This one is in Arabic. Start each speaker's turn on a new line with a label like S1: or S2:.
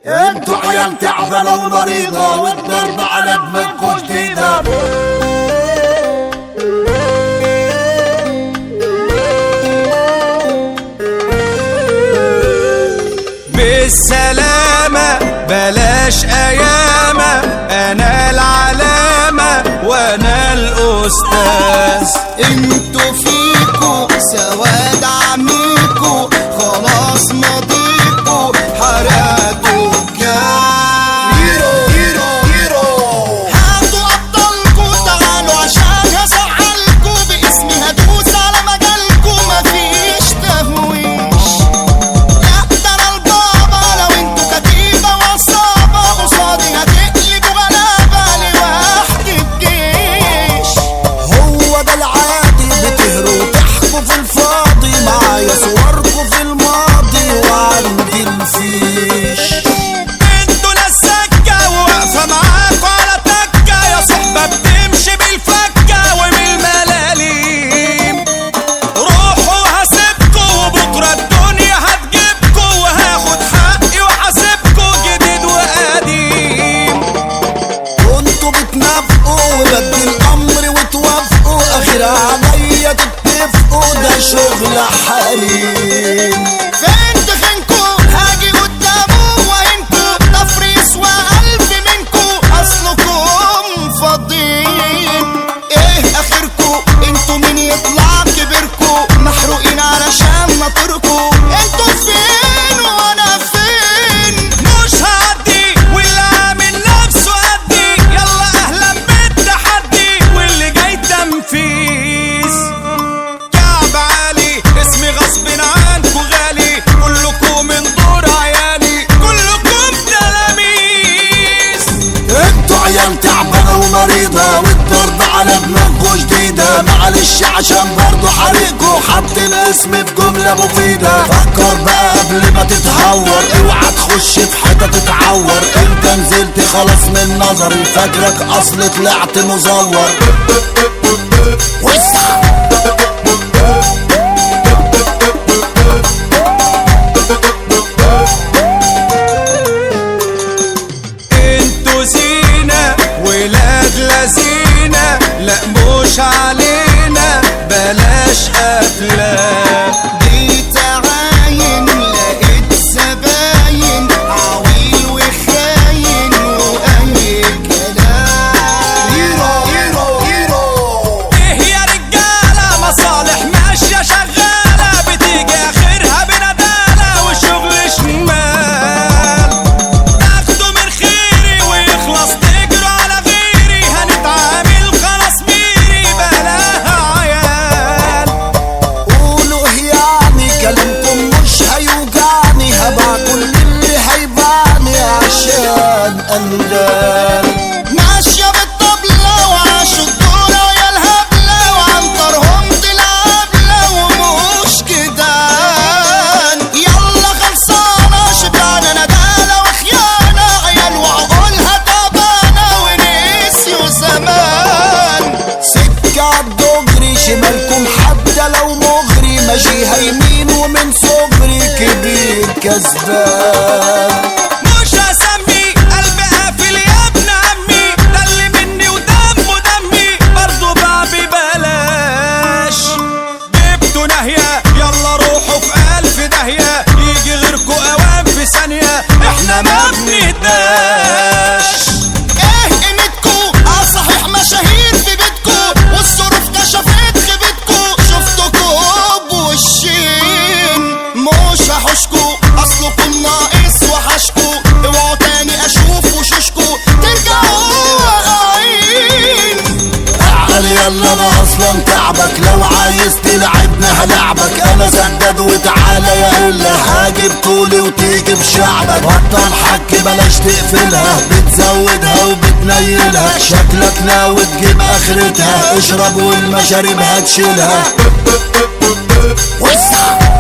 S1: انتوا عيال تعبانة ومريضة والضرب على دماغكوا جديدة.
S2: بالسلامة بلاش أيامة، أنا العلامة وأنا الأستاذ.
S3: انتوا فيكوا سواد عميكوا، خلاص ماضيكوا حرقتوا الجاي. هاتوا أبطالكوا تعالوا عشان هزعلكوا، باسمي هدوس على مجالكوا مفيش تهويش. لا ده أنا البابا، لو انتوا كتيبة وعصابة قصادي هتقلبوا غلابة لوحدي الجيش.
S1: هو ده العادي، بتهروا تحكوا في الفاضي، معايا صوركوا في الماضي وعندي الفيش.
S2: انتوا ناس سكة وواقفة معاكوا على تكة، يا صحبة بتمشي بالفكة ومن الملاليم. روحوا هسيبكوا وبكرة الدنيا هتجيبكوا، وهاخد حقي وحاسبكوا جديد وقديم.
S1: كنتوا بتنافقوا وبدي الامر وتوافقوا، اخر عليا تتفقوا، ده شغل حريم.
S3: فين تخنكوا هاجي قدامه وانتوا تفريس والف منكوا، اصلكم فاضيين. ايه اخركوا انتوا مين يطلع كبركوا، محروقين علشان ناطركوا. انتوا فين وانا فين؟
S2: مش هعدي واللي عامل نفسه قدي، يلا اهلا بالتحدي واللي جاي تنفيذ. كعب عالي اسمي غصب عنكو غالي، كلكم من دور عيالي، كلكم تلاميذ.
S1: انتوا عيال تعبانة ومريضة والضرب على دماغكوا جديدة. معلش عشان برضو حريقكوا حاطين اسمي في جملة مفيدة. فكر بقى قبل ما تتهور، اوعى تخش في حتة تتعور. انت نزلت خلاص من نظري، فاكرك اصل طلعت مزور. وسع
S2: انتوا زينة ولاد لذينة، لا مش علينا بلاش افلام.
S3: جيت اعاين لقيت زباين، عويل وخاين واي كلام.
S2: ايه يا رجالة مصالح ماشية شغالة، بتيجي اخرها بندالة وشغل شمال. تاخدوا من خيري ويخلص تجروا على غيري، هنتعامل خلاص ميري بلاها عيال.
S1: قولوا يعني كلامكم مش هيوجعني، هبع كل اللي هيبعني عشان اندال.
S3: ماشية بالطبلة وعاشوا الدورة يا الهبلة، وعنطرهم العبلة ومش جدعان. يلا خلصانة شبعنا ندالة وخيانة، عيال وعقولها تعبانة ونسيوا زمان.
S1: سكة عالدغري شمالكم حتى لو مغري، ماشيها يمين ومن صغري كبير كسبان.
S2: مش هسمي قلبي قافل يا ابن عمي، ده اللي مني ودمه دمي برضه بقى ببلاش. جبتوا ناهية يلا روحوا في ألف داهية، يجي غيركوا أوام في ثانية، احنا ما بنهداش.
S3: ايه قيمتكوا؟ صحيح مشاهير في بيتكوا، والظروف كشفت خيبتكوا. شفتكوا بوشين مش هحوشكوا، اصلكم ناقص وحشكوا. اوعوا تاني اشوف وشوشكوا ترجعوا واقعين.
S1: اعقل يلا انا اصلا تعبك، لو عايز تلعبنا هلعبك. انا سداد وتعالى يا قلة، هاجي بطولي وتيجي بشعبك. بطل حك بلاش تقفلها، بتزودها وبتنيلها. شكلك ناوي تجيب اخرتها، اشرب والمشاريب هتشيلها. وسع